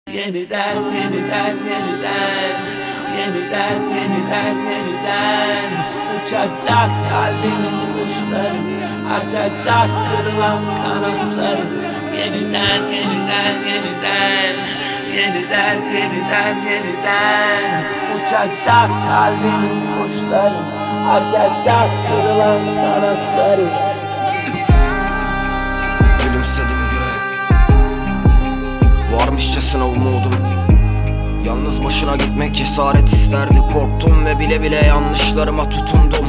Yeniden, yeniden, yeniden, yeniden, yeniden, yeniden uçacak kalbimin kuşları, açacak kırılan kanatları. Yeniden, yeniden, yeniden, yeniden, yeniden, yeniden uçacak kalbimin kuşları, açacak kırılan kanatları. Gülümsedim göğe, varmışçasına umudum. Yalnız başına gitmek cesaret isterdi, korktum ve bile bile yanlışlarıma tutundum.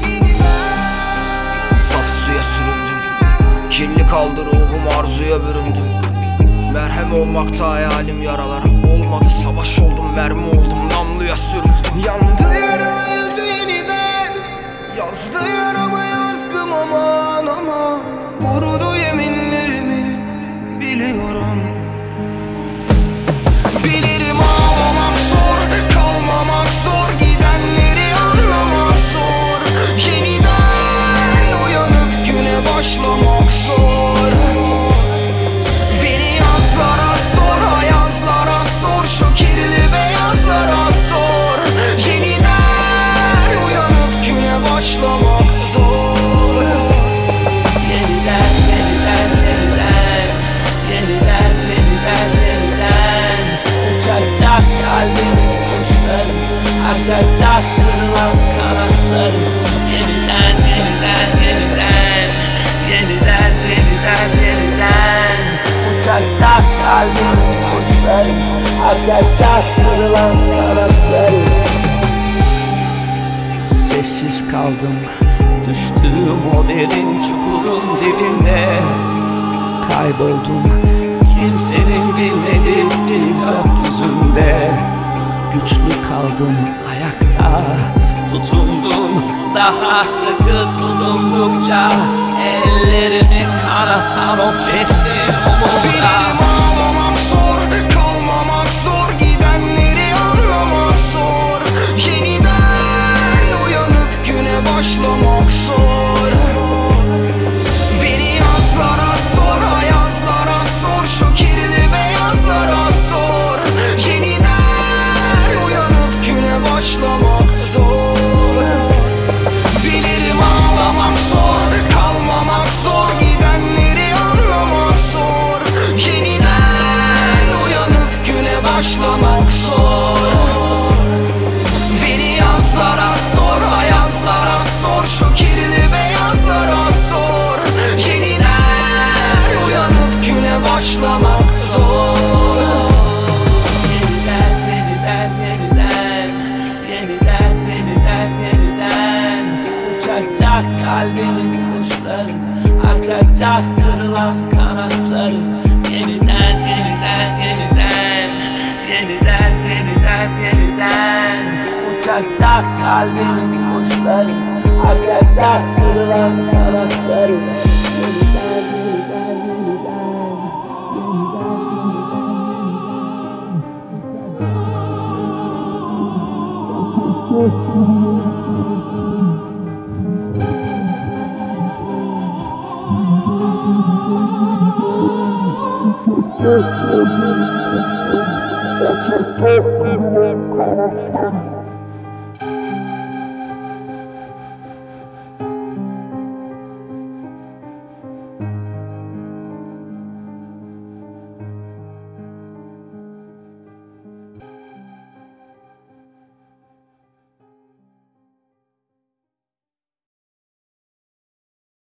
Saf suya süründüm, kirli kaldı ruhum, arzuya büründüm. Merhem olmakta hayalim, yaralara olmadı, savaş oldum, mermi oldum, namluya sürüldüm. Yandı yarayız yeniden, yazdı yaramı yazgım, aman aman. Vurdu yeminlerimi biliyorum. Bilirim ağlamak zor, kalmamak zor, gidenleri anlamak zor. Yeniden uyanıp güne başlamak zor. Beni yazlara sor, ayazlara sor, şu kirli beyazlara sor. Yeniden uyanıp güne başlamak zor. Yeniden, yeniden, yeniden, yeniden, yeniden, yeniden uçacak kalbimin kuşları, açacak kırılan kanatları. Yeniden, yeniden, yeniden, yeniden, yeniden, yeniden uçacak kalbimin kuşları, açacak kırılan kanatları. Sessiz kaldım, düştüğüm o derin çukurun dibinde. Kayboldum kimsenin bilmediği bir gökyüzünde. Güçlü kaldım ayakta, tutundum daha sıkı tutundukça. Ellerimi kanatan o keskin umutla. Bilirim ağlamak zor, kalmamak zor, gidenleri anlamak zor. Yeniden uyanıp güne başlamak zor. Beni yazlara sor, ayazlara sor, şu kirli beyazlara sor. Yeniden uyanıp güne başlamak zor. Bilirim ağlamak zor, kalmamak zor, gidenleri anlamak zor. Yeniden uyanıp güne başlamak zor. Beni yazlara sor, ayazlara sor, şu kirli beyazlara sor. Yeniden uyanıp güne başlamak zor. Yeniden, yeniden, yeniden, yeniden, yeniden, yeniden uçacak kalbimin kuşları, açacak kırılan kanatları. Yeniden, yeniden, yeniden, yeniden, yeniden, yeniden uçacak kalbimin kuşları, açacak kırılan kanatları. Yeniden, yeniden, yeniden, yeniden.